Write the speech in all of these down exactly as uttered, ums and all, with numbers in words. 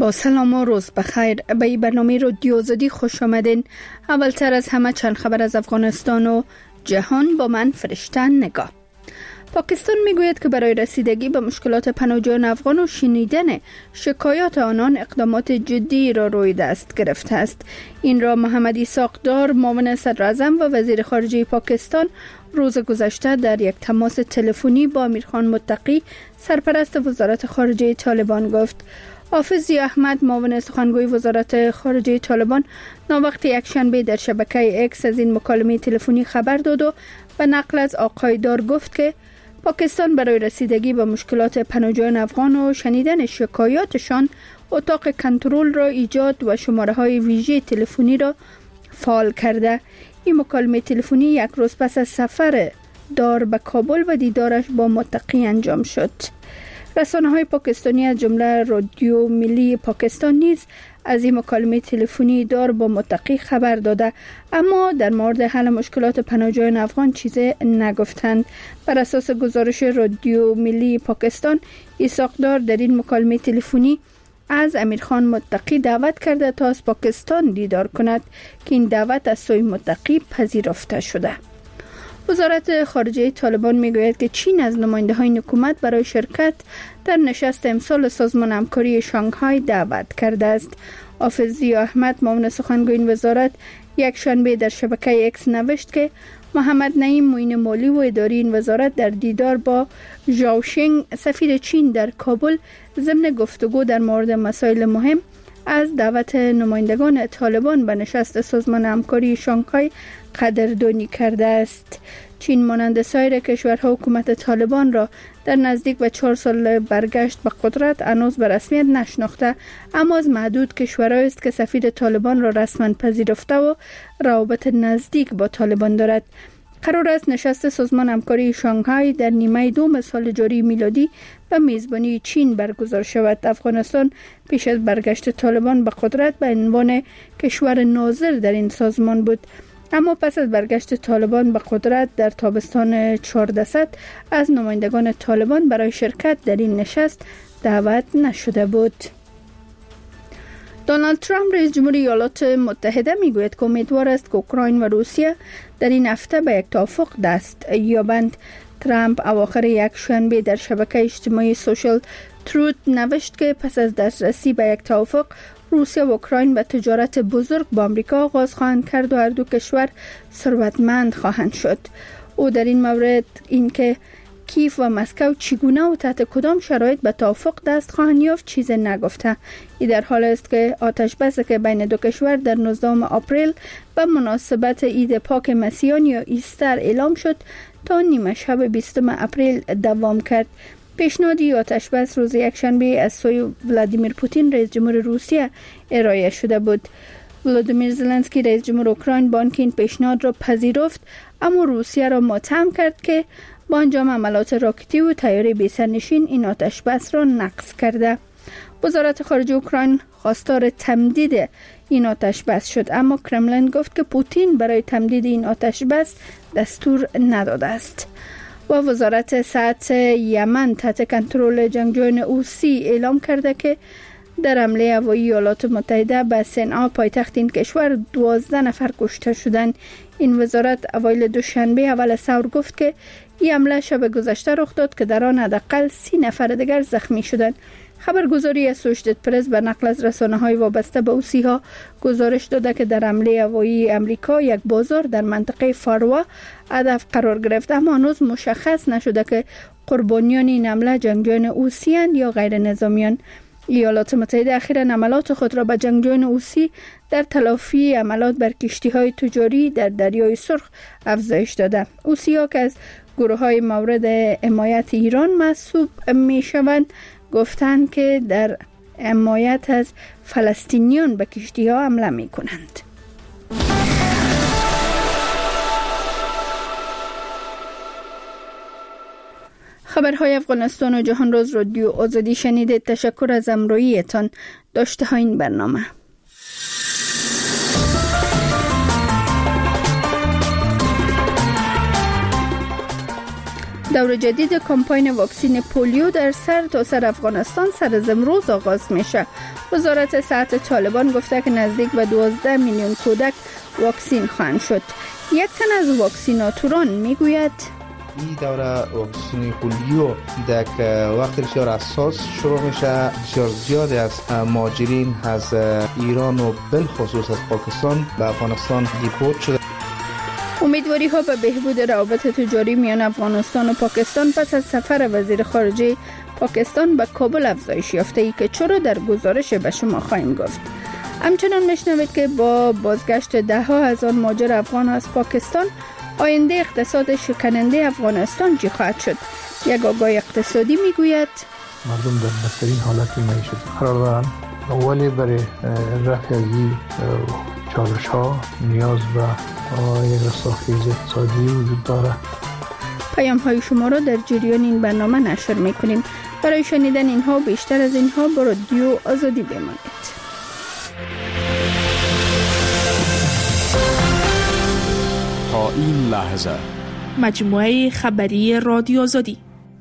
با سلام و روز بخیر. به این برنامه رادیو آزادی خوش آمدین. اولتر از همه چند خبر از افغانستان و جهان با من فرشته نگاه. پاکستان میگوید که برای رسیدگی به مشکلات پناهجویان افغان و شنیدن شکایات آنان اقدامات جدی را روی دست گرفته است. این را محمد اسحاقدار، معاون صدر اعظم و وزیر خارجه پاکستان، روز گذشته در یک تماس تلفنی با امیرخان متقی، سرپرست وزارت خارجه طالبان گفت. حافظ ضیا احمد، معاون سخنگوی وزارت خارجه طالبان، ناوقت یکشنبه در شبکه اکس از این مکالمه تلفنی خبر داد و به نقل از آقای دار گفت که پاکستان برای رسیدگی به مشکلات پناهجویان افغان و شنیدن شکایاتشان اتاق کنترل را ایجاد و شماره های ویژه تلفنی را فعال کرده. این مکالمه تلفنی یک روز پس از سفر دار به کابل و دیدارش با متقی انجام شد. رسانه های پاکستانی از جمله رادیو ملی پاکستان نیز از این مکالمه تلفنی دار با متقی خبر داده، اما در مورد حل مشکلات پناهجویان افغان چیزی نگفتند. بر اساس گزارش رادیو ملی پاکستان، اسحاقدار در این مکالمه تلفنی از امیرخان متقی دعوت کرده تا از پاکستان دیدار کند که این دعوت از سوی متقی پذیرفته شده. وزارت خارجه طالبان میگوید که چین از نماینده های حکومت برای شرکت در نشست امسال سازمان همکاری شانگهای دعوت کرده است. حافظ ضیا احمد، معاون سخنگوی این وزارت، یک شنبه در شبکه اکس نوشت که محمد نعیم، معین مالی و اداری این وزارت، در دیدار با ژائو شینگ، سفیر چین در کابل، ضمن گفتگو در مورد مسائل مهم از دعوت نمایندگان طالبان به نشست سازمان همکاری شانگهای قدردانی کرده است. چین مانند سایر کشورها حکومت طالبان را در نزدیک به چهار سال برگشت به قدرت هنوز به رسمیت نشناخته، اما از معدود کشورهایی است که سفیر طالبان را رسما پذیرفته و روابط نزدیک با طالبان دارد. قرار است نشست سازمان همکاری شانگهای در نیمه دوم سال جاری میلادی به میزبانی چین برگزار شود. افغانستان پیش از برگشت طالبان به قدرت به عنوان کشور ناظر در این سازمان بود، اما پس از برگشت طالبان به قدرت در تابستان چهاردهصد از نمایندگان طالبان برای شرکت در این نشست دعوت نشده بود. دونالد ترامپ، رئیس جمهور ایالات متحده، میگوید که امیدوار است که اوکراین و روسیه در این هفته به یک توافق دست یابند. ترامپ اواخر یک شنبه در شبکه اجتماعی سوشال تروت نوشت که پس از دسترسی به یک توافق، روسیه و اوکراین به تجارت بزرگ با آمریکا آغاز خواهند کرد و هر دو کشور ثروتمند خواهند شد. او در این مورد اینکه کیف و مسکو چگونه و تحت کدام شرایط به توافق دست خواهند یافت چیز نگفته. این در حال است که آتش بسی که بین دو کشور در نوزدهم آپریل به مناسبت عید پاک مسیحیان یا ایستر اعلام شد تا نیمه شب بیستم اپریل دوام کرد. پیشنهادی آتش بس روز یکشنبه از سوی ولادیمیر پوتین، رئیس جمهور روسیه، ارائه شده بود. ولادیمیر زلنسکی، رئیس جمهور اوکراین، با آنکه این پیشنهاد را پذیرفت، اما روسیه را متهم کرد که با انجام عملیات راکتی و طیاره بی سرنشین این آتش بس را نقض کرده. وزارت خارجه اوکراین خواستار تمدید این آتش بس شد، اما کرملین گفت که پوتین برای تمدید این آتش بس دستور نداده است. و وزارت صحت یمن تحت کنترل جنگجویان حوثی اعلام کرده که در حمله هوایی ایالات متحده به صنعا، پایتخت این کشور، دوازده نفر کشته شدند. این وزارت اوایل دوشنبه اول ثور گفت که این حمله شب گذشته رخ داد که در آن حداقل سی نفر دیگر زخمی شدند. خبرگزاری اسوشیتد پرس به نقل از رسانه‌های وابسته به حوثی‌ها گزارش داده که در حمله هوایی امریکا یک بازار در منطقه فاروا هدف قرار گرفت، اما هنوز مشخص نشده که قربانیان این حمله جنگجویان حوثی‌اند یا غیر نظامیان. ایالات متحده اخیراً حملات خود را به جنگجویان حوثی در تلافی حملات بر کشتی‌های تجاری در دریای سرخ افزایش داده. حوثی‌ها که از گروه‌های مورد حمایت ایران محسوب می‌شوند، گفتند که در حمایت از فلسطینیان به کشتی‌ها حمله می‌کنند. خبرهای افغانستان و جهان روز رادیو آزادی شنیدید. تشکر از همراهیتان. داشته ها این برنامه. دور جدید کمپاین واکسین پولیو در سر تا سر افغانستان سر از امروز آغاز میشه. وزارت صحت طالبان گفته که نزدیک به دوازده میلیون کودک واکسین خواهند شد. یک تن از واکسیناتوران میگوید این دوره واکسین پولیو در وقت بسیار حساس شروع میشه. بسیار زیادی از مهاجرین از ایران و بالخصوص از پاکستان به افغانستان دیپورت شده. امیدواری ها به بهبود روابط تجاری میان افغانستان و پاکستان پس از سفر وزیر خارجه پاکستان به کابل افزایش یافته ای که چرا در گزارش به شما خواهیم گفت. همچنان میشنوید که با بازگشت ده ها هزار مهاجر افغان از پاکستان آینده اقتصاد شکننده افغانستان چی خواهد شد. یک آگاه اقتصادی میگوید مردم در بدترین حالت معیشتی قرار دارند، ولی برای رفع از این چالش ها نیاز به یک رستاخیز اقتصادی وجود دارد. پیام های شما را در جریان این برنامه نشر میکنیم. برای شنیدن اینها و بیشتر از اینها با رادیو آزادی بمانید. تا این لحظه مجموعه خبری رادیو آزادی.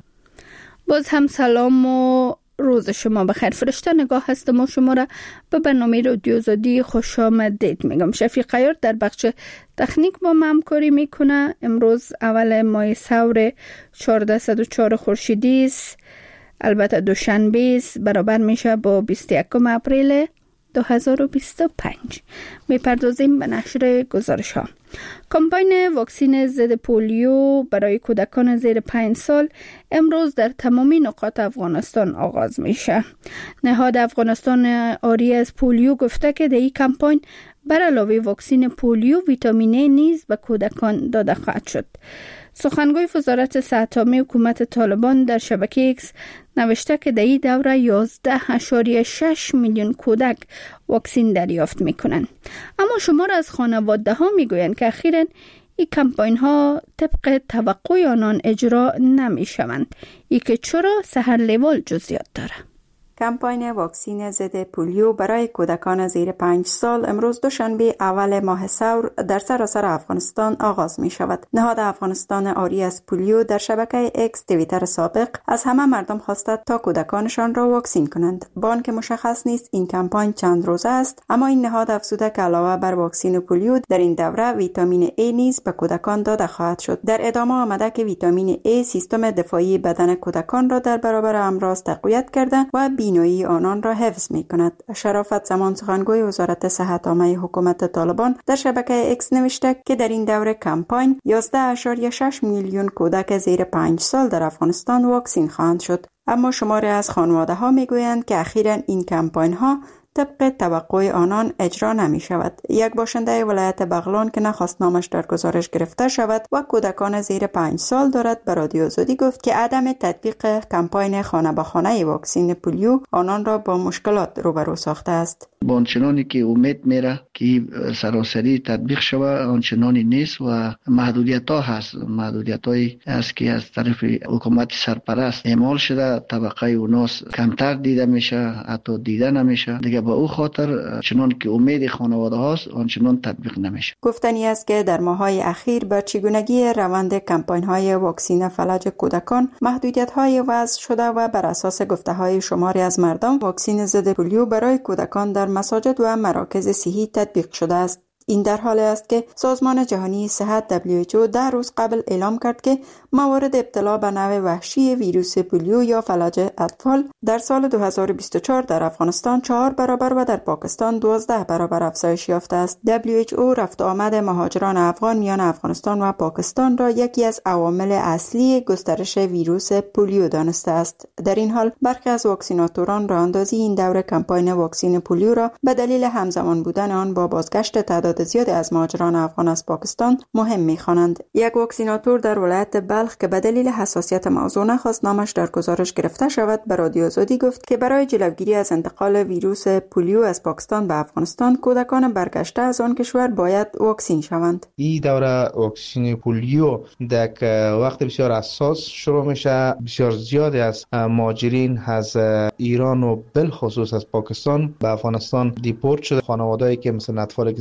باز هم سلام و روز شما بخیر. فرشته نگاه هستم و شما را به برنامه رادیو آزادی خوش آمدید میگم. شفیق عیار در بخش تکنیک با من همکاری میکنه. امروز اول ماه ثور چهارصد و چهار خورشیدی است، البته دوشنبه است، برابر میشه با بیست و یکم اپریل دو هزار و بیست و پنج. میپردازیم به نشر گزارش ها. کمپاین واکسین ضد پولیو برای کودکان زیر پنج سال امروز در تمامی نقاط افغانستان آغاز میشه. نهاد افغانستان آری از پولیو گفته که در این کمپاین بر علاوه واکسین پولیو ویتامین ای نیز به کودکان داده خواهد شد. سخنگوی وزارت صحت عامه حکومت طالبان در شبکه ایکس نوشته که در این دوره یازده اشاریه شش میلیون کودک واکسین دریافت میکنند. اما شمار از خانواده ها میگویند که اخیراً این کمپاین ها طبق توقع آنان اجرا نمیشوند. ای که چرا سحر لیوال جزئیات داره. کمپاین واکسین ضد پولیو برای کودکان زیر پنج سال امروز دوشنبه اول ماه ثور در سراسر افغانستان آغاز می شود. نهاد افغانستان آری از پولیو در شبکه اکس توییتر سابق از همه مردم خواسته تا کودکانشان را واکسین کنند. با آنکه مشخص نیست این کمپاین چند روزه است، اما این نهاد افزوده که علاوه بر واکسین پولیو در این دوره ویتامین ای نیز به کودکان داده خواهد شد. در ادامه آمده که ویتامین ای سیستم دفاعی بدن کودکان را در برابر امراض تقویت کرده و بینایی آنان را حفظ می کند. شرافت زمان سخنگوی وزارت صحت عامه حکومت طالبان در شبکه اکس نوشته که در این دوره کمپاین یازده اشاریه شش میلیون کودک زیر پنج سال در افغانستان واکسین خواهند شد. اما شماری از خانواده ها می گویند که اخیراً این کمپاین ها طبق توقع آنان اجرا نمی شود. یک باشنده ولایت بغلان که نخواست نامش در گزارش گرفته شود و کودکان زیر پنج سال دارد به رادیو آزادی گفت که عدم تطبیق کمپاین خانه به خانه واکسین پولیو آنان را با مشکلات روبرو ساخته است. با آنچنانی که امید میره که سراسری تطبیق شود آنچنانی نیست و محدودیت ها هست. محدودیت هایی است که از طرف حکومت سرپرست اعمال شده، طبقه اوناس کمتر دیده میشه، حتی دیده نمیشه. دیگه با او خاطر چنان که امید خانواده هاست آنچنان تطبیق نمیشه. گفتنی است که در ماه‌های اخیر به چگونگی روند کمپاین های واکسین فلج کودکان محدودیت های وضع شده و بر اساس گفته های شماری از مردم واکسین ضد پولیو برای کودکان در مساجد و مراکز صحی تطبیق شده است. این در حال است که سازمان جهانی صحت دبلیو اچ او ده روز قبل اعلام کرد که موارد ابتلا به نوع وحشی ویروس پولیو یا فلج اطفال در سال دو هزار و بیست و چهار در افغانستان چهار برابر و در پاکستان دوازده برابر افزایش یافته است. دبلیو اچ او رفت آمد مهاجران افغان میان افغانستان و پاکستان را یکی از عوامل اصلی گسترش ویروس پولیو دانسته است. در این حال برخی از واکسیناتوران راه اندازی این دوره کمپاین واکسین پولیو را به دلیل همزمان بودن آن با بازگشت تعداد زیادی از مهاجران افغان از پاکستان مهم می‌خوانند. یک واکسیناتور در ولایت بلخ که به دلیل حساسیت موضوع نخواست نامش در گزارش گرفته شود به رادیو آزادی گفت که برای جلوگیری از انتقال ویروس پولیو از پاکستان به افغانستان کودکان برگشته از آن کشور باید واکسین شوند. این دوره واکسین پولیو در وقت بسیار حساس شروع میشه. بسیار زیادی از مهاجرین از ایران و بالخصوص از پاکستان به افغانستان دیپورت شده. خانواده‌ای که مثلا اطفالی که زیر سن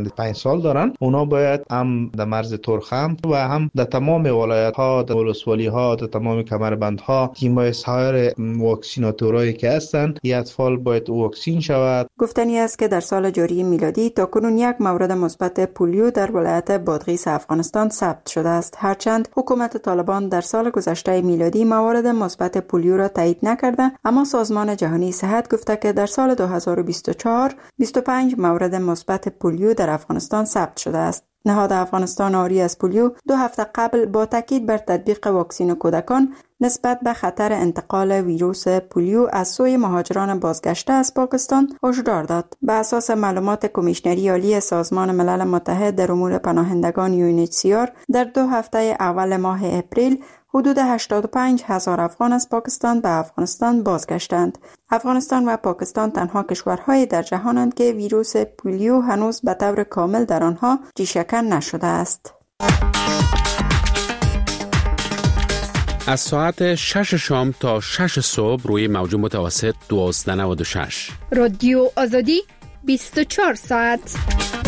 شهروند پنج سال دارن، اونا باید هم در مرز تورخم و هم در تمام ولایت ها، در ولسوالی ها، در تمام کمربند ها تیمای سایر واکسیناتورایی که هستن این اطفال باید واکسین شود. گفتنی است که در سال جاری میلادی تا کنون یک مورد مثبت پولیو در ولایت بادغیس افغانستان ثبت شده است، هرچند حکومت طالبان در سال گذشته میلادی موارد مثبت پولیو را تایید نکرده، اما سازمان جهانی صحت گفته که در سال دو هزار و بیست و چهار بیست و پنج مورد مثبت پولیو در افغانستان ثبت شده است. نهاد افغانستان آری از پولیو دو هفته قبل با تاکید بر تطبیق واکسین کودکان نسبت به خطر انتقال ویروس پولیو از سوی مهاجران بازگشته از پاکستان هشدار داد. به اساس معلومات کمیشنری عالی سازمان ملل متحد در امور پناهندگان یو ان اچ سی آر در دو هفته اول ماه اپریل حدود هشتاد و پنج هزار افغان از پاکستان به افغانستان بازگشتند. افغانستان و پاکستان تنها کشورهای در جهانند که ویروس پولیو هنوز به طور کامل در آنها ریشه‌کن نشده است. از ساعت شش شام تا شش صبح روی موج متوسط دوازده و نود و شش رادیو آزادی بیست و چهار ساعت.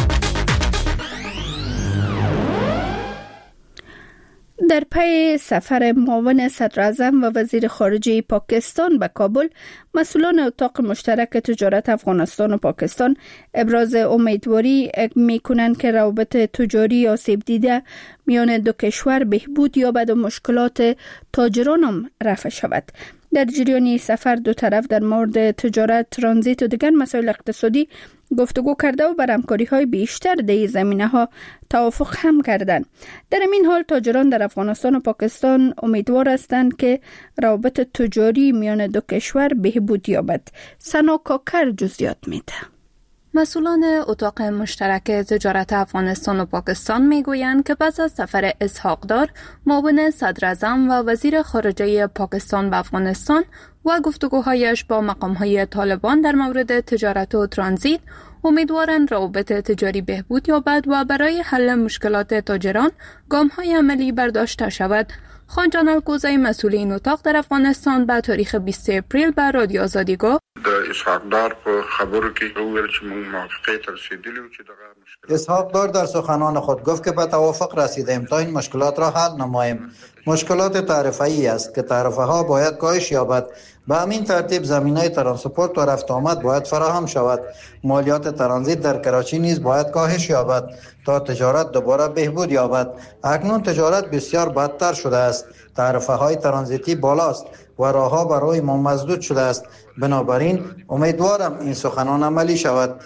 در پی سفر معاون صدراعظم و وزیر خارجه پاکستان به کابل، مسئولان اتاق مشترک تجارت افغانستان و پاکستان ابراز امیدواری می‌کنند که روابط تجاری آسیب دیده میان دو کشور بهبود یابد و مشکلات تاجران هم رفع شود. در جریان سفر دو طرف در مورد تجارت، ترانزیت و دیگر مسائل اقتصادی گفتگو کرده و بر همکاری‌های بیشتر در این زمینه‌ها توافق هم کردند. در این حال تاجران در افغانستان و پاکستان امیدوار هستند که روابط تجاری میان دو کشور بهبود یابد. سنا کاکر جزئیات میده. مسئولان اتاق مشترک تجارت افغانستان و پاکستان میگویند که پس از سفر اسحاقدار، معاون صدراعظم و وزیر خارجه پاکستان به افغانستان و گفتگوهایش با مقام‌های طالبان در مورد تجارت و ترانزیت، امیدوارند روابط تجاری بهبود یابد و برای حل مشکلات تاجران گام‌های عملی برداشته شود. خان جان الکوزی مسئول این اتاق در افغانستان به تاریخ بیست اپریل به رادیو آزادی گفت: د اسحاقدار په خبرو کې وویل چې موږ موافقه ته رسیدلی و چې دغه مشکل اسحاقدار در سخنان خود گفت که به توافق رسیدیم تا این مشکلات را حل نماییم. مشکلات تعرفه‌ای است که تعرفه ها باید کاهش یابد. به همین ترتیب زمینه ترانسپورت و رفت آمد باید فراهم شود. مالیات ترانزیت در کراچی نیز باید کاهش یابد تا تجارت دوباره بهبود یابد. اکنون تجارت بسیار بدتر شده است. تعرفه های ترانزیتی بالاست و راهها برای ما مسدود شده است. بنابراین امیدوارم این سخنان عملی شود.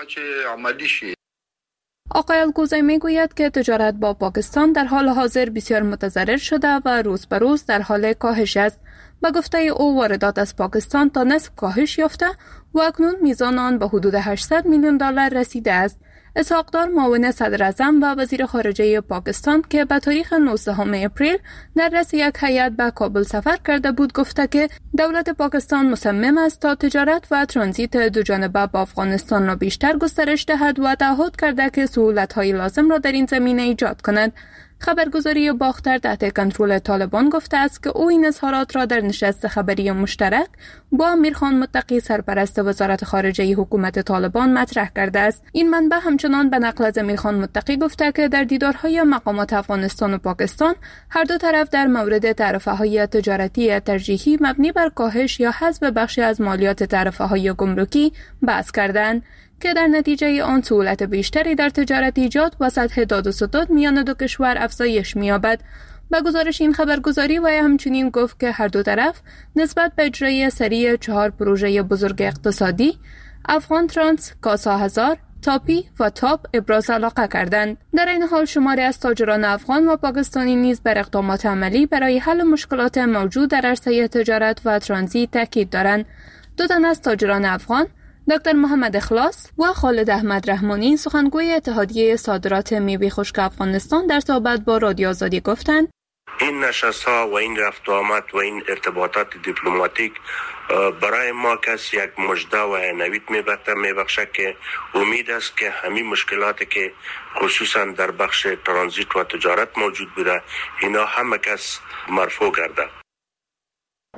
آقای الکوزی میگوید که تجارت با پاکستان در حال حاضر بسیار متضرر شده و روز به روز در حال کاهش است. به گفته او واردات از پاکستان تا نصف کاهش یافته و اکنون میزان آن به حدود هشتصد میلیون دلار رسیده است. اسحاقدار معاون صدراعظم و وزیر خارجه پاکستان که به تاریخ نوزدهم اپریل در رأس یک هیئت به کابل سفر کرده بود گفته که دولت پاکستان مصمم است تا تجارت و ترانزیت دو جانبه با افغانستان را بیشتر گسترش دهد و تعهد کرده که سهولت‌های لازم را در این زمینه ایجاد کند. خبرگزاری باختر تحت کنترل طالبان گفته است که او این اظهارات را در نشست خبری مشترک با امیرخان متقی سرپرست وزارت خارجه حکومت طالبان مطرح کرده است. این منبع همچنان به نقل از امیرخان متقی گفته که در دیدارهای مقامات افغانستان و پاکستان هر دو طرف در مورد تعرفه‌های تجارتی ترجیحی مبنی بر کاهش یا حذف بخشی از مالیات تعرفه‌های گمرکی بحث کردند که در نتیجه آن سهولت بیشتری در تجارت ایجاد و سطح داد و ستد میان دو کشور افزایش می‌یابد. به گزارش این خبرگزاری و همچنین گفت که هر دو طرف نسبت به اجرای سری چهار پروژه بزرگ اقتصادی افغان ترانس، کاسا هزار، تاپی و تاپ ابراز علاقه کردند. در این حال شماری از تاجران افغان و پاکستانی نیز بر اقدامات عملی برای حل مشکلات موجود در عرصه تجارت و ترانزیت تاکید دارند. دو تن از تاجران افغان، دکتر محمد اخلاص و خالد احمد رحمانی، سخنگوی اتحادیه صادرات میوه خشک افغانستان، در صحبت با رادیو آزادی گفتند: این نشست‌ها و این رفت و آمد و این ارتباطات دیپلماتیک برای ما کس یک مژده و نوید میبخشه میبخشه که امید است که همین مشکلاتی که خصوصا در بخش ترانزیت و تجارت موجود بوده اینا همه کس مرفوع گردد.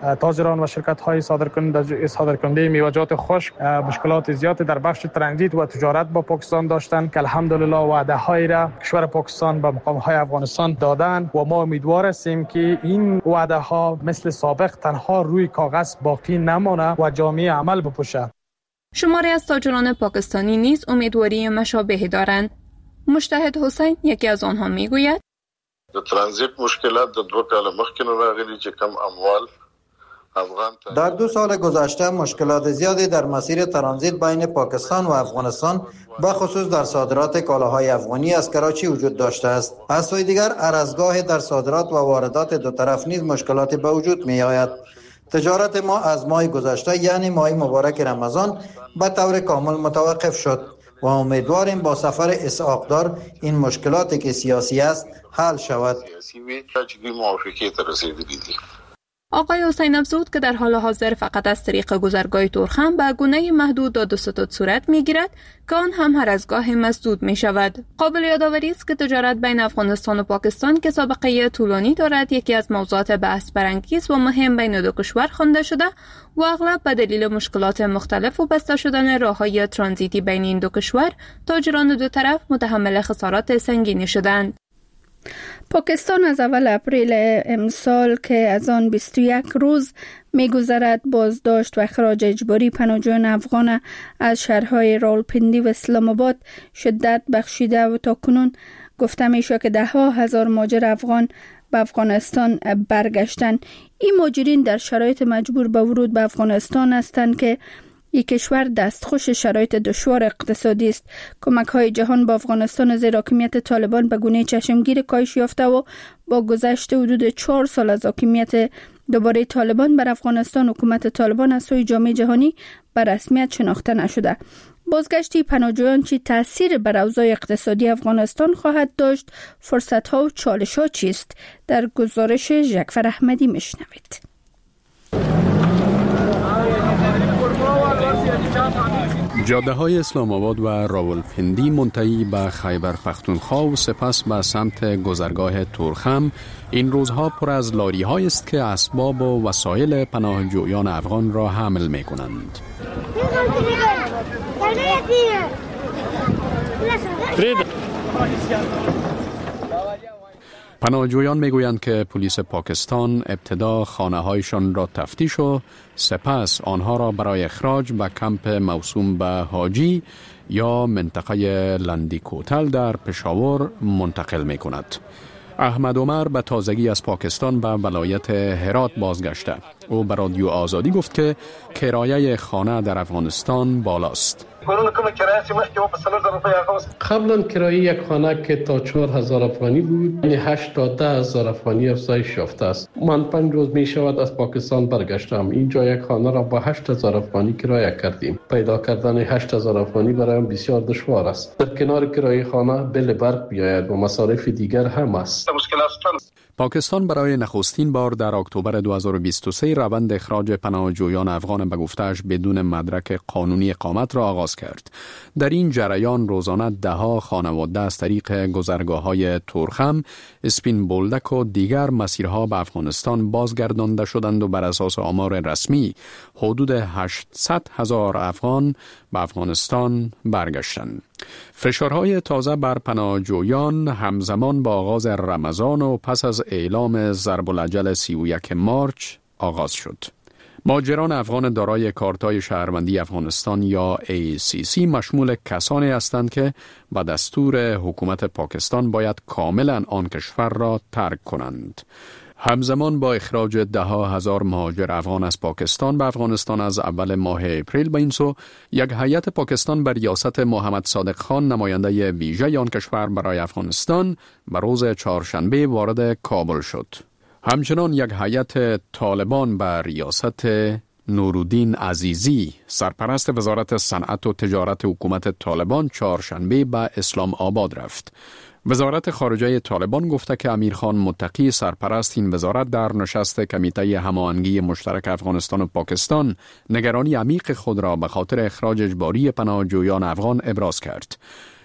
تاجران و شرکت‌های صادرکننده صادرکننده میوه‌جات خشک مشکلات زیادی در بخش ترانزیت و تجارت با پاکستان داشتند که الحمدلله وعده‌های را کشور پاکستان به مقام‌های افغانستان دادند و ما امیدوار هستیم که این وعده‌ها مثل سابق تنها روی کاغذ باقی نمانه و جامعه عمل بپوشه. شماری از تاجران پاکستانی نیز امیدواری مشابهی دارند. مجتهد حسین یکی از آنها میگوید د ترانزیت مشکلات د دوه کال مخکې راغلي چې کم اموال افغان در دو سال گذشته مشکلات زیادی در مسیر ترانزیت بین پاکستان و افغانستان به خصوص در صادرات کالاهای افغانی از کراچی وجود داشته است. از سوی دیگر ارزگاه در صادرات و واردات دو طرف نیز مشکلاتی به وجود می آید. تجارت ما از ماه گذشته یعنی ماه مبارک رمضان به طور کامل متوقف شد و امیدواریم با سفر اسحاق‌دار این مشکلاتی که سیاسی است حل شود. آقای حسین افزود که در حال حاضر فقط از طریق گذرگاه تورخم به گونه محدود داد و ستد صورت می‌گیرد که آن هم هر از گاهی مسدود می شود. قابل یادآوری است که تجارت بین افغانستان و پاکستان که سابقه طولانی دارد یکی از موضوعات بحث برانگیز و مهم بین دو کشور خوانده شده و اغلب به دلیل مشکلات مختلف و بسته شدن راه‌های ترانزیتی بین این دو کشور تاجران دو طرف متحمل خسارات سنگینی شدند. پاکستان از اول اپریل امسال که از آن بیست و یک روز می‌گذرد بازداشت و اخراج اجباری پناهجویان افغان از شهرهای راولپنڈی و اسلام آباد شدت بخشیده و تاکنون گفته میشه که ده ها هزار مهاجر افغان به افغانستان برگشتند. این مهاجرین در شرایط مجبور به ورود به افغانستان هستند که یک کشور دستخوش شرایط دشوار اقتصادی است. کمک‌های جهان با افغانستان زیر حاکمیت طالبان به گونه چشمگیر کاهش یافته و با گذشت حدود چهار سال از حاکمیت دوباره طالبان بر افغانستان، حکومت طالبان از سوی جامعه جهانی به رسمیت شناخته نشده. بازگشتی پناهجویان چی تأثیر بر اوضاع اقتصادی افغانستان خواهد داشت؟ فرصت‌ها و چالش‌ها چیست؟ در گزارش جعفر احمدی میشنوید. جاده های اسلام آباد و راولپنڈی منتهی به خیبر پختونخوا و سپس به سمت گذرگاه تورخم این روزها پر از لاری های است که اسباب و وسایل پناهجویان افغان را حمل می کنند. پناهجویان میگویند که پلیس پاکستان ابتدا خانه‌هایشان را تفتیش و سپس آنها را برای اخراج به کمپ موسوم به حاجی یا منطقه لندی کوتل در پشاور منتقل می کند. احمد عمر به تازگی از پاکستان به ولایت هرات بازگشته. او به رادیو آزادی گفت که کرایه خانه در افغانستان بالاست. قبلا کرایه یک خانه که تا چهار هزار افغانی بود، یعنی هشت تا ده هزار افغانی افزایش یافته است. من پنج روز می شود از پاکستان برگشتم. اینجا یک خانه را با هشت هزار افغانی کرایه کردیم. پیدا کردن هشت هزار افغانی برایم بسیار دشوار است. در کنار کرایه خانه بل برق بیاید و مصارف دیگر هم است. پاکستان برای نخستین بار در اکتبر دو هزار و بیست و سه روند اخراج پناهجویان افغان به گفته‌اش بدون مدرک قانونی اقامت را آغاز کرد. در این جریان روزانه ده ها خانواده از طریق گذرگاه‌های تورخم، اسپین بولدک و دیگر مسیرها به افغانستان بازگردانده شدند و بر اساس آمار رسمی حدود هشتصد هزار افغان به افغانستان برگشتند. فشارهای تازه بر پناهجویان همزمان با آغاز رمضان و پس از اعلام ضرب الاجل سی و یک مارچ آغاز شد. مهاجران افغان دارای کارت‌های شهروندی افغانستان یا ای سی سی مشمول کسانی هستند که با دستور حکومت پاکستان باید کاملا آن کشور را ترک کنند. همزمان با اخراج ده ها هزار مهاجر افغان از پاکستان به افغانستان از اول ماه اپریل به این سو، یک هیئت پاکستان بر ریاست محمد صادق خان نماینده ویژه آن کشور برای افغانستان به روز چهارشنبه وارد کابل شد. همچنان یک هیئت طالبان بر ریاست نورالدین عزیزی سرپرست وزارت صنعت و تجارت حکومت طالبان چهارشنبه به اسلام آباد رفت. وزارت خارجه طالبان گفته که امیرخان متقی سرپرست این وزارت در نشست کمیته هماهنگی مشترک افغانستان و پاکستان نگرانی عمیق خود را به خاطر اخراج اجباری پناهجویان افغان ابراز کرد.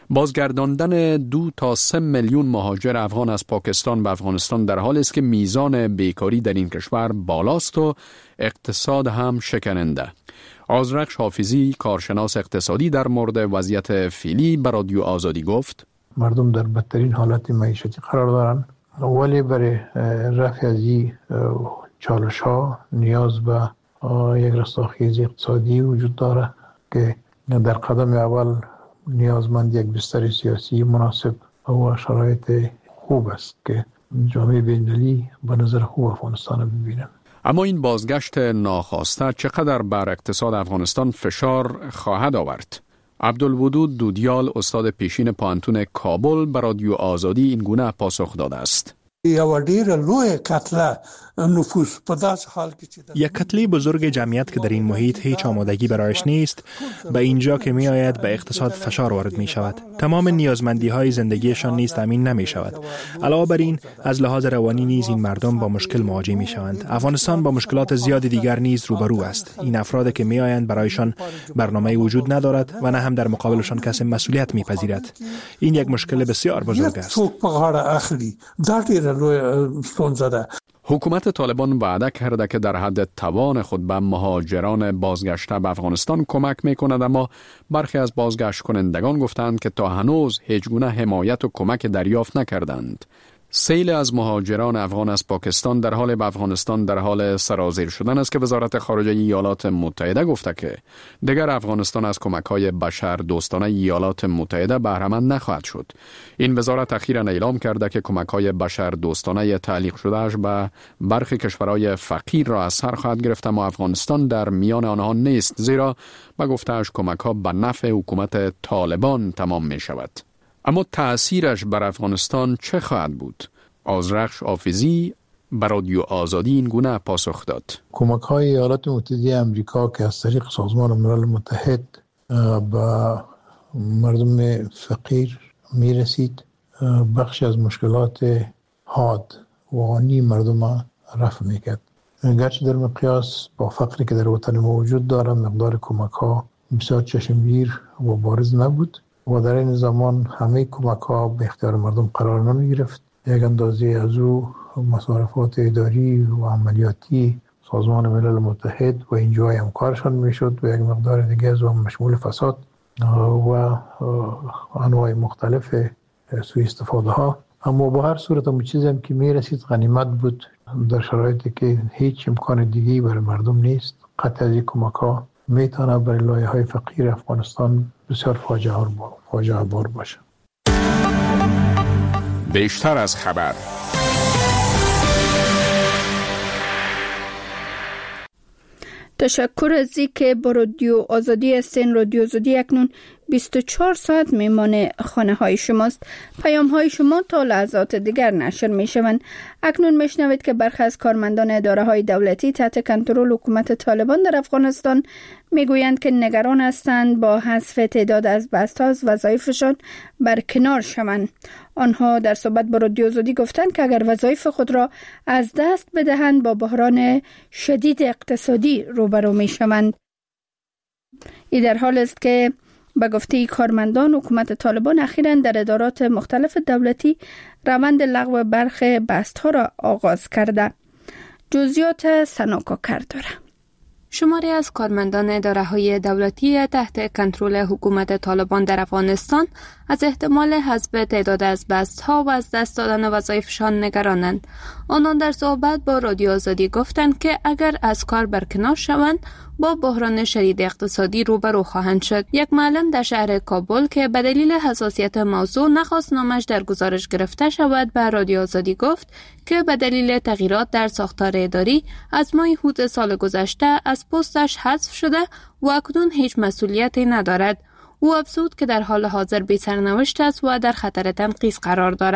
بازگرداندن دو تا سه میلیون مهاجر افغان از پاکستان به افغانستان در حالی است که میزان بیکاری در این کشور بالاست و اقتصاد هم شکننده. آذرخش حافظی، کارشناس اقتصادی، در مورد وضعیت فعلی به رادیو آزادی گفت: مردم در بدترین حالت معیشتی قرار دارند، ولی برای رفع از این چالش ها نیاز به یک رستاخیز اقتصادی وجود داره که در قدم اول نیازمند یک بستر سیاسی مناسب و شرایط خوب است که جامعه بین‌المللی به نظر خوب افغانستان ببینند. اما این بازگشت ناخواسته چقدر بر اقتصاد افغانستان فشار خواهد آورد؟ عبدالودود دودیال، استاد پیشین پوهنتون کابل، به رادیو آزادی این گونه پاسخ داده است: یو ډیر لوی کتله نفوس په داس حال کې یک کتله بزرگ جمعیت که در این محیط هیچ آمادگی برایش نیست، به اینجا که می آید به اقتصاد فشار وارد می شود. تمام نیازمندی های زندگیشان نیز تامین نمی شود. علاوه بر این از لحاظ روانی نیز این مردم با مشکل مواجه می شوند. افغانستان با مشکلات زیاد دیگر نیز روبرو است. این افراد که می آیند برایشان برنامه وجود ندارد و نه هم در مقابلشان کسی مسئولیت می پذیرد. این یک مشکل بسیار بزرگ است. حکومت طالبان وعده کرده که در حد توان خود به مهاجران بازگشته به افغانستان کمک میکند، اما برخی از بازگشت کنندگان گفتند که تا هنوز هیچ گونه حمایت و کمک دریافت نکردند. سیل از مهاجران افغان از پاکستان در حال به افغانستان در حال سرازیر شدن است که وزارت خارجه ایالات متحده گفته که دیگر افغانستان از کمک‌های بشر دوستانه ایالات متحده بهره مند نخواهد شد. این وزارت اخیراً اعلام کرده که کمک‌های بشر دوستانه تعلیق شدهش به برخی کشورهای فقیر را از سر خواهد گرفت، اما افغانستان در میان آنها نیست، زیرا به گفته‌اش کمک‌ها به نفع حکومت طالبان تمام می‌شود. اما تأثیرش بر افغانستان چه خواهد بود؟ آذرخش حافظی بر رادیو آزادی این گونه پاسخ داد: کمک های ایالات متحده آمریکا که از طریق سازمان ملل متحد به مردم فقیر می رسید، بخش از مشکلات حاد و آنی مردم رفع می کرد. گرچه در مقیاس با فقری که در وطن ما وجود داره مقدار کمک ها بسیار چشمگیر و بارز نبود و در این زمان همه کمک ها به اختیار مردم قرار نمی گرفت. یک اندازه از او مصارفات اداری و عملیاتی سازمان ملل متحد و اینجای همکارشان می شد و یک مقدار دیگه از اون مشمول فساد و انواع مختلف سوء استفاده ها. اما با هر صورت همون چیزی هم که می رسید غنیمت بود در شرایطی که هیچ امکان دیگه‌ای برای مردم نیست. قطع از این کمک ها می تونه برای لایه های فقیر افغانستان بسیار فاجعه بار باشه. بیشتر از خبر. تشکر از اینکه با رادیو آزادی هستین. رادیو آزادی اکنون بیست و چهار ساعت میمان خانه های شماست. پیام های شما تا لحظات دیگر نشر می شوند. اکنون میشنوید که برخی از کارمندان اداره های دولتی تحت کنترل حکومت طالبان در افغانستان میگویند که نگران هستند با حذف تعداد از بست ها از وظایفشان برکنار شوند. آنها در صحبت با رادیو آزادی گفتند که اگر وظایف خود را از دست بدهند با بحران شدید اقتصادی روبرو می شوند. این در حال است که به گفته کارمندان حکومت طالبان اخیراً در ادارات مختلف دولتی روند لغو برخی بست ها را آغاز کرده. جزئیات سناکا کرد داره. شماری از کارمندان اداره‌های دولتی تحت کنترل حکومت طالبان در افغانستان از احتمال حذف تعداد از بست‌ها و از دست دادن وظایفشان نگرانند. آنان در صحبت با رادیو آزادی گفتند که اگر از کار برکنار شوند با بحران شدید اقتصادی روبرو خواهند شد. یک معلم در شهر کابل که به دلیل حساسیت موضوع نخواست نامش در گزارش گرفته شود به رادیو آزادی گفت که به دلیل تغییرات در ساختار اداری از ماه هوت سال گذشته از پستش حذف شده و اکنون هیچ مسئولیتی ندارد. او افزود که در حال حاضر بی سرنوشت است و در خطر تنقیص قرار دارد.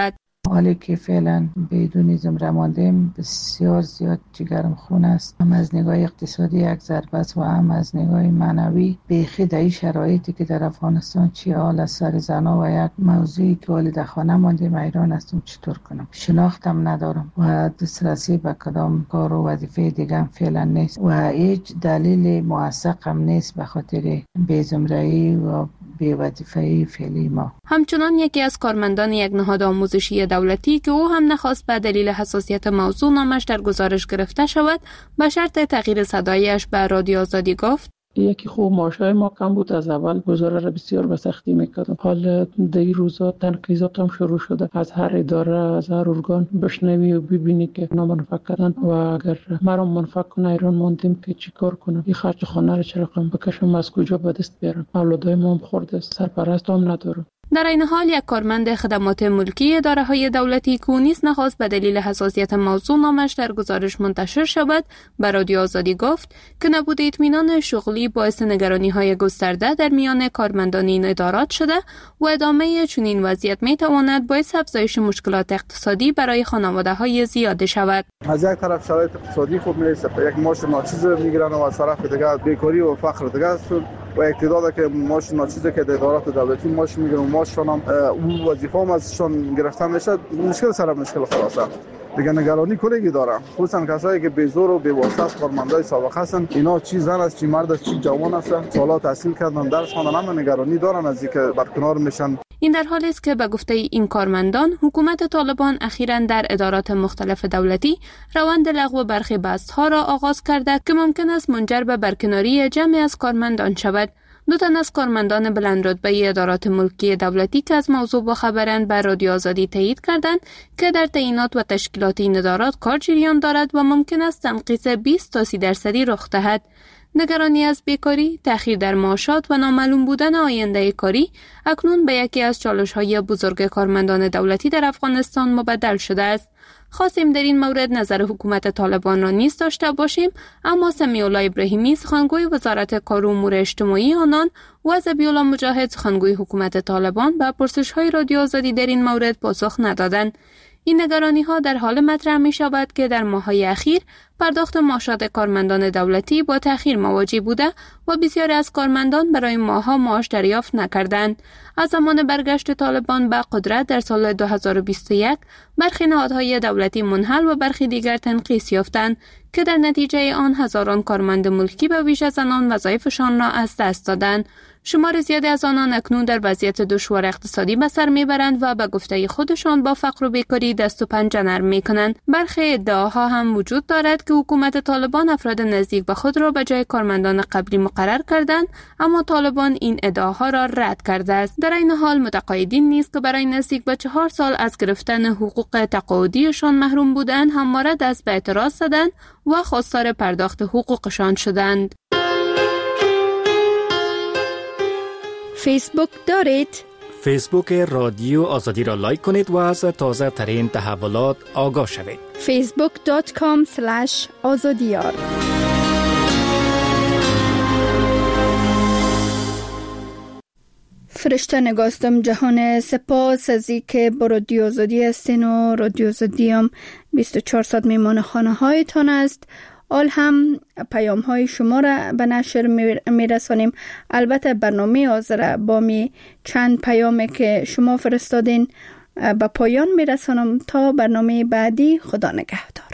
حالی که فعلا بدون زمره ماندیم بسیار زیاد جگرم خون است. هم از نگاه اقتصادی یک ضربه است و هم از نگاه معنوی. بیخی در این شرایطی که در افغانستان چی حال از سر زنا و یک موضوعی که والد خانه ماندیم ایران هستم چطور کنم. شناختم ندارم و دسترسی به کدام کار و وظیفه دیگه هم فعلا نیست و هیچ دلیل موثق هم نیست به خاطر بی‌زمره‌ای و بی وظیفه‌ای فعلی ما. همچنان یکی از کارمندان یک نهاد آموزشی دولتی که او هم نخواست به دلیل حساسیت موضوع نامش در گزارش گرفته شود به شرط تغییر صدایش به رادیو آزادی گفت: یکی خوب معاشای ما کم بود، از اول گزاره را بسیار به سختی میکردم. حال در این روزا تنقیضات هم شروع شده، از هر اداره از هر ارگان بشنوی و ببینی که اینا منفعت کردن و اگر مرا منفعت کنه ایران ماندیم که چی کار کنم، این خرج خانه را چه رقم بکشم، از کجا به دست بیارم، اولادای ما هم خورده، سرپرست هم ندارم. در این حال یک کارمند خدمات ملکی اداره‌های دولتی که نیز نخواست به دلیل حساسیت موضوع نامش در گزارش منتشر شود به رادیو آزادی گفت که نبود اطمینان شغلی باعث نگرانی‌های گسترده در میان کارمندان این ادارات شده و ادامه چنین وضعیت می‌تواند باعث افزایش مشکلات اقتصادی برای خانواده‌های زیاد شود. از یک طرف شرایط اقتصادی خوب نیست، یک معاش ناچیز می‌گیرن و از طرف دیگر بیکاری و فقر دیگر است و اقتدار که معاش ناچیزی که در ادارات دولتی معاش می‌گیرن، معاششون هم اون وظیفه هم ازشون گرفتن میشه، مشکل سر مشکل خلاصه. دیگه نگرانی کلیگی دارم، خصوصا کسایی که بیزور و بی‌واسطه است، کارمندای سابقه هستن. اینا چی زن است، چی مرد است، چی جوان است، سالا تحصیل کردن، درس خواندن، هم نگرانی دارن از اینکه برکنار میشن. این در حالی است که به گفته این کارمندان حکومت طالبان اخیراً در ادارات مختلف دولتی روند لغو برخی بست‌ها را آغاز کرده که ممکن است منجر به برکناری جمعی از کارمندان شود. دو تن از کارمندان بلند رتبه ادارات ملکی دولتی که از موضوع باخبرند بر رادیو آزادی تایید کردند که در تعیینات و تشکیلات این ادارات کار جریان دارد و ممکن است تنقیص بیست تا سی درصدی رخ دهد. نگرانی از بیکاری، تأخیر در معاشات و نامعلوم بودن آینده کاری اکنون به یکی از چالش‌های بزرگ کارمندان دولتی در افغانستان مبدل شده است. خواستیم در این مورد نظر حکومت طالبان را نیز داشته باشیم، اما سمیع الله ابراهیمی سخنگوی وزارت کار و امور اجتماعی آنان و ذبیح الله مجاهد سخنگوی حکومت طالبان به پرسش‌های رادیو آزادی در این مورد پاسخ ندادند. این نگرانی‌ها در حال مطرح می‌شود که در ماه‌های اخیر پرداخت معاشات کارمندان دولتی با تأخیر مواجه بوده و بسیاری از کارمندان برای ماه‌ها معاش دریافت نکردند. از زمان برگشت طالبان به قدرت در سال دو هزار و بیست و یک برخی نهادهای دولتی منحل و برخی دیگر تنقیص یافتند که در نتیجه آن هزاران کارمند ملکی به ویژه زنان وظایفشان را از دست دادند. شمار زیادی از آنان اکنون در وضعیت دشوار اقتصادی به سر میبرند و به گفته خودشان با فقر و بیکاری دست و پنجه نرم میکنند. برخی ادعاها هم وجود دارد که حکومت طالبان افراد نزدیک به خود را به جای کارمندان قبلی مقرر کردند، اما طالبان این ادعاها را رد کرده است. در این حال متقاعدین نیز که برای نزدیک به چهار سال از گرفتن حقوق تقاعدیشان محروم بودند همواره دست به اعتراض زدند و خواستار پرداخت حقوقشان شدند. فیسبوک دارید؟ فیسبوک رادیو آزادی را لایک کنید و از تازه ترین تحولات آگاه شوید. فیسبوک دات کام اسلش آزادیار. فرشته نگاستم جهان، سپاس از ای که با رادیو آزادی هستین و رادیو آزادی هم بیست و چهار ساعت میمان خانه هایتان است. آل هم پیام های شما را به نشر می رسانیم. البته برنامه حاضر با می چند پیامی که شما فرستادین به پایان می رسانم. تا برنامه بعدی، خدا نگهدار.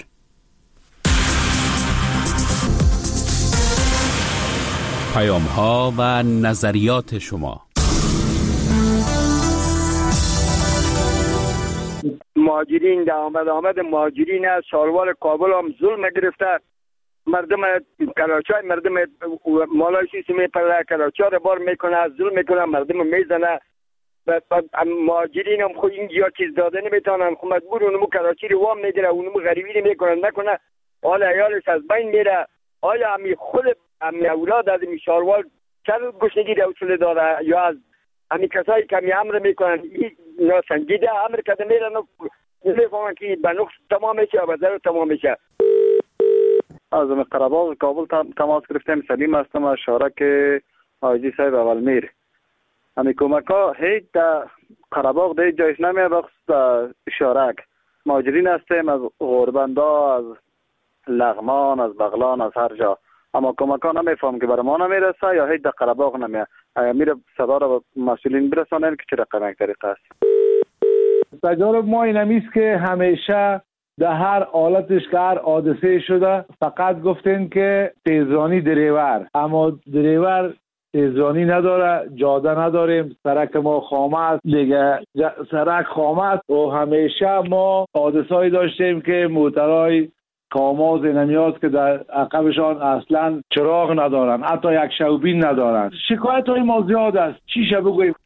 پیام ها و نظریات شما. مهاجرین در آمد آمد مهاجرین از شاروار کابل هم ظلم گرفته. مردم کراچی مردم مالای سیسی میپره، کراچی رو بار میکنه، از ظلم میکنه، مردم میزنه. مهاجرین هم خود اینجا چیز داده نمیتونن، خود مجبور اونمو کراچی رو وام میگیره، اونمو غریبی نمیکنن، نکنه حال عیالش از بین میره. آیا همی خود همی اولاد از همی شاروار چند گشنگی دوسله داره یا از همی کسایی که همی امر میکنن این ناسنجیده امر کده میرن و نمیفهمن که به نقص تمام میشه و به ضرر تمام میشه. از قره‌باغ کابل تماس گرفتیم. سلیم هستم از شارک حاجی صاحب اول میر. همی کمک ها هیچ در قره‌باغ در جایش نمی بخش شارک مهاجرین هستیم از غوربندا، از لغمان، از بغلان، از هر جا، اما کمکا نمیفهم که برای ما نمیرسه یا هیچ در قره باغ نمیه. میره صدا را به مسئولین برسانن که چه رقم یک طریقه است. تجارب ما این همیست که همیشه در هر حالتش که هر حادثه شده فقط گفتین که تیزرانی دریور، اما دریور تیزرانی نداره، جاده نداریم، سرک ما خامه است، دیگه سرک خامه است و همیشه ما حادثه‌ای داشتیم که موترهای کاماز نمیاد که در عقبشان اصلا چراغ ندارن، حتی یک شوبین ندارن. شکایت های ما زیاد است، چی شو بگویم.